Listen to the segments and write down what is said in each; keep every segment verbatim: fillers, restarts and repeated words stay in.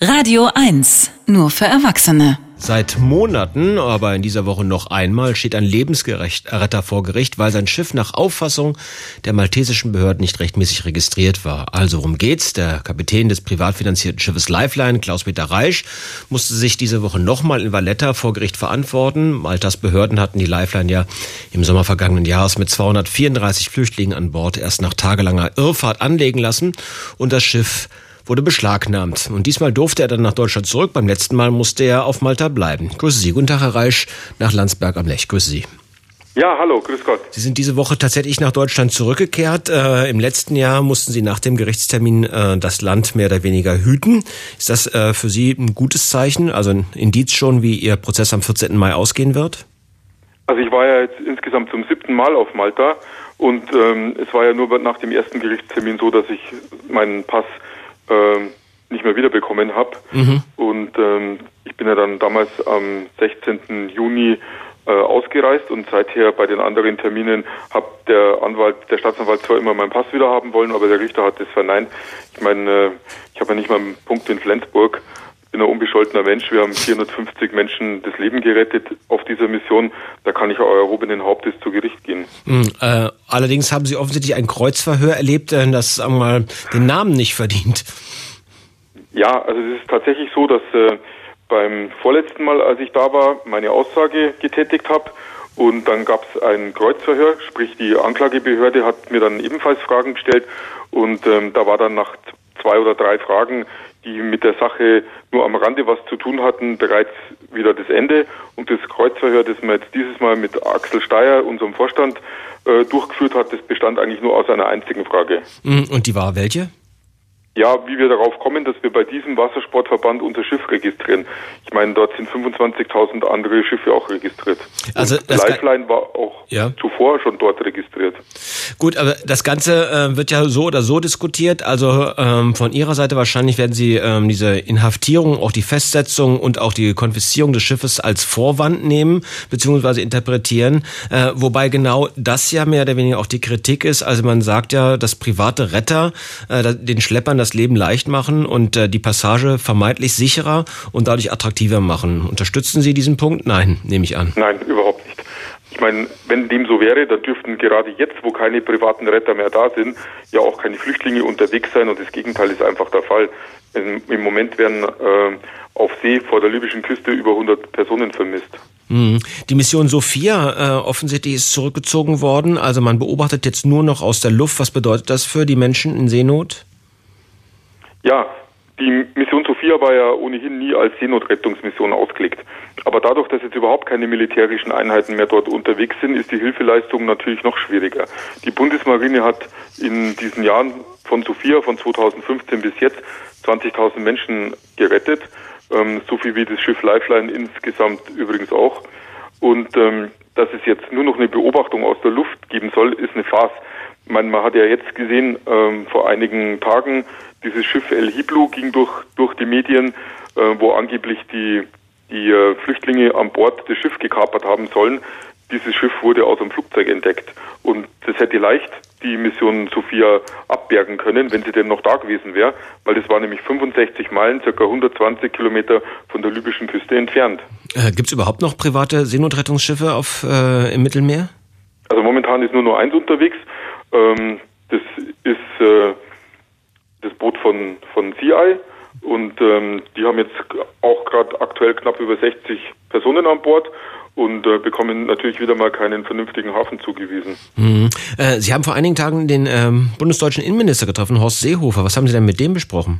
Radio eins, nur für Erwachsene. Seit Monaten, aber in dieser Woche noch einmal, steht ein Lebensretter vor Gericht, weil sein Schiff nach Auffassung der maltesischen Behörden nicht rechtmäßig registriert war. Also worum geht's? Der Kapitän des privat finanzierten Schiffes Lifeline, Klaus-Peter Reisch, musste sich diese Woche nochmal in Valletta vor Gericht verantworten. Maltas Behörden hatten die Lifeline ja im Sommer vergangenen Jahres mit zweihundertvierunddreißig Flüchtlingen an Bord erst nach tagelanger Irrfahrt anlegen lassen und das Schiff wurde beschlagnahmt. Und diesmal durfte er dann nach Deutschland zurück. Beim letzten Mal musste er auf Malta bleiben. Grüße Sie. Guten Tag, Herr Reisch, nach Landsberg am Lech. Grüße Sie. Ja, hallo, grüß Gott. Sie sind diese Woche tatsächlich nach Deutschland zurückgekehrt. Äh, Im letzten Jahr mussten Sie nach dem Gerichtstermin äh, das Land mehr oder weniger hüten. Ist das äh, für Sie ein gutes Zeichen, also ein Indiz schon, wie Ihr Prozess am vierzehnten Mai ausgehen wird? Also ich war ja jetzt insgesamt zum siebten Mal auf Malta und ähm, es war ja nur nach dem ersten Gerichtstermin so, dass ich meinen Pass nicht mehr wiederbekommen habe. Mhm. Und ähm, ich bin ja dann damals am sechzehnten Juni äh, ausgereist und seither bei den anderen Terminen hat der Anwalt, der Staatsanwalt zwar immer meinen Pass wieder haben wollen, aber der Richter hat das verneint. Ich meine, äh, ich habe ja nicht mal einen Punkt in Flensburg. Ich bin ein unbescholtener Mensch. Wir haben vierhundertfünfzig Menschen das Leben gerettet auf dieser Mission. Da kann ich auch erhobenen Hauptes zu Gericht gehen. Mhm, äh, allerdings haben Sie offensichtlich ein Kreuzverhör erlebt, das sagen wir mal den Namen nicht verdient. Ja, also es ist tatsächlich so, dass äh, beim vorletzten Mal, als ich da war, meine Aussage getätigt habe und dann gab es ein Kreuzverhör, sprich die Anklagebehörde hat mir dann ebenfalls Fragen gestellt und ähm, da war dann nach zwei oder drei Fragen, die mit der Sache nur am Rande was zu tun hatten, bereits wieder das Ende. Und das Kreuzverhör, das man jetzt dieses Mal mit Axel Steyer, unserem Vorstand, äh, durchgeführt hat, das bestand eigentlich nur aus einer einzigen Frage. Und die war welche? Ja, wie wir darauf kommen, dass wir bei diesem Wassersportverband unser Schiff registrieren. Ich meine, dort sind fünfundzwanzigtausend andere Schiffe auch registriert. Also und Lifeline war auch ja. zuvor schon dort registriert. Gut, aber das Ganze äh, wird ja so oder so diskutiert. Also ähm, von Ihrer Seite wahrscheinlich werden Sie ähm, diese Inhaftierung, auch die Festsetzung und auch die Konfiszierung des Schiffes als Vorwand nehmen bzw. interpretieren. Äh, wobei genau das ja mehr oder weniger auch die Kritik ist. Also man sagt ja, dass private Retter äh, den Schleppern das Leben leicht machen und äh, die Passage vermeintlich sicherer und dadurch attraktiver machen. Unterstützen Sie diesen Punkt? Nein, nehme ich an. Nein, überhaupt nicht. Ich meine, wenn dem so wäre, dann dürften gerade jetzt, wo keine privaten Retter mehr da sind, ja auch keine Flüchtlinge unterwegs sein und das Gegenteil ist einfach der Fall. Im, im Moment werden äh, auf See vor der libyschen Küste über hundert Personen vermisst. Die Mission Sophia äh, offensichtlich ist zurückgezogen worden. Also man beobachtet jetzt nur noch aus der Luft. Was bedeutet das für die Menschen in Seenot? Ja, die Mission Sophia war ja ohnehin nie als Seenotrettungsmission ausgelegt. Aber dadurch, dass jetzt überhaupt keine militärischen Einheiten mehr dort unterwegs sind, ist die Hilfeleistung natürlich noch schwieriger. Die Bundesmarine hat in diesen Jahren von Sophia, von zweitausendfünfzehn bis jetzt, zwanzigtausend Menschen gerettet. Ähm, so viel wie das Schiff Lifeline insgesamt übrigens auch. Und ähm, dass es jetzt nur noch eine Beobachtung aus der Luft geben soll, ist eine Farce. Man, man hat ja jetzt gesehen, ähm, vor einigen Tagen, dieses Schiff El Hiblu ging durch durch die Medien, äh, wo angeblich die die äh, Flüchtlinge an Bord das Schiff gekapert haben sollen. Dieses Schiff wurde aus dem Flugzeug entdeckt und das hätte leicht die Mission Sophia abbergen können, wenn sie denn noch da gewesen wäre, weil das war nämlich fünfundsechzig Meilen, circa hundertzwanzig Kilometer von der libyschen Küste entfernt. Äh, Gibt es überhaupt noch private Seenotrettungsschiffe auf äh, im Mittelmeer? Also momentan ist nur noch eins unterwegs. Ähm, das ist äh, das Boot von von Sea Eye und ähm, die haben jetzt auch gerade aktuell knapp über sechzig Personen an Bord und äh, bekommen natürlich wieder mal keinen vernünftigen Hafen zugewiesen. Mhm. Äh, Sie haben vor einigen Tagen den ähm, bundesdeutschen Innenminister getroffen, Horst Seehofer. Was haben Sie denn mit dem besprochen?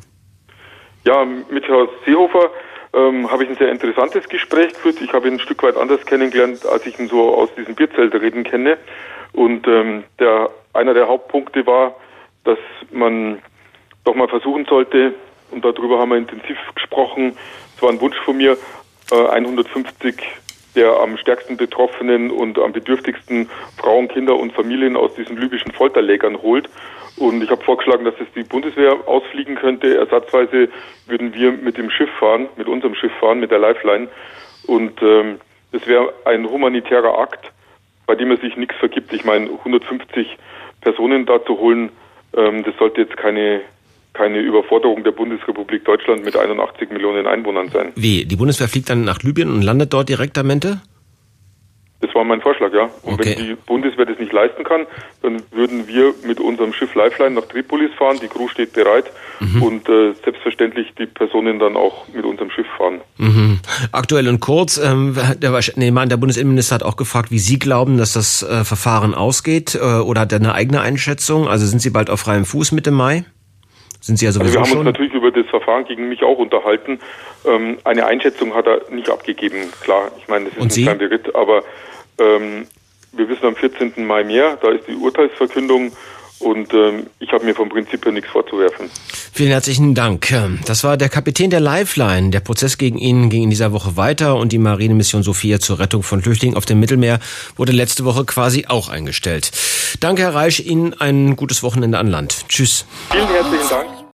Ja, mit Horst Seehofer ähm, habe ich ein sehr interessantes Gespräch geführt. Ich habe ihn ein Stück weit anders kennengelernt, als ich ihn so aus diesem Bierzelt-Reden kenne. Und ähm, der einer der Hauptpunkte war, dass man doch mal versuchen sollte, und darüber haben wir intensiv gesprochen, es war ein Wunsch von mir, äh, hundertfünfzig der am stärksten betroffenen und am bedürftigsten Frauen, Kinder und Familien aus diesen libyschen Folterlägern holt. Und ich habe vorgeschlagen, dass es die Bundeswehr ausfliegen könnte. Ersatzweise würden wir mit dem Schiff fahren, mit unserem Schiff fahren, mit der Lifeline. Und ähm, das wäre ein humanitärer Akt, bei dem er sich nichts vergibt. Ich meine, hundertfünfzig Personen da zu holen, ähm, das sollte jetzt keine keine Überforderung der Bundesrepublik Deutschland mit einundachtzig Millionen Einwohnern sein. Wie? Die Bundeswehr fliegt dann nach Libyen und landet dort direkt am Ende? Das war mein Vorschlag, ja. Und okay. Wenn die Bundeswehr das nicht leisten kann, dann würden wir mit unserem Schiff Lifeline nach Tripolis fahren. Die Crew steht bereit mhm. und äh, selbstverständlich die Personen dann auch mit unserem Schiff fahren. Mhm. Aktuell und kurz, ähm, der, nee, der Bundesinnenminister hat auch gefragt, wie Sie glauben, dass das äh, Verfahren ausgeht, äh, oder hat er eine eigene Einschätzung? Also sind Sie bald auf freiem Fuß Mitte Mai? Sind Sie ja sowieso also wir haben schon? uns natürlich über das Verfahren gegen mich auch unterhalten. Ähm, eine Einschätzung hat er nicht abgegeben, klar. Ich meine, das ist und ein Sie? kleiner Beritt, aber ähm, wir wissen am vierzehnten Mai mehr, da ist die Urteilsverkündung und ähm, ich habe mir vom Prinzip her nichts vorzuwerfen. Vielen herzlichen Dank. Das war der Kapitän der Lifeline. Der Prozess gegen ihn ging in dieser Woche weiter und die Marinemission Sophia zur Rettung von Flüchtlingen auf dem Mittelmeer wurde letzte Woche quasi auch eingestellt. Danke, Herr Reisch, Ihnen ein gutes Wochenende an Land. Tschüss. Vielen herzlichen Dank.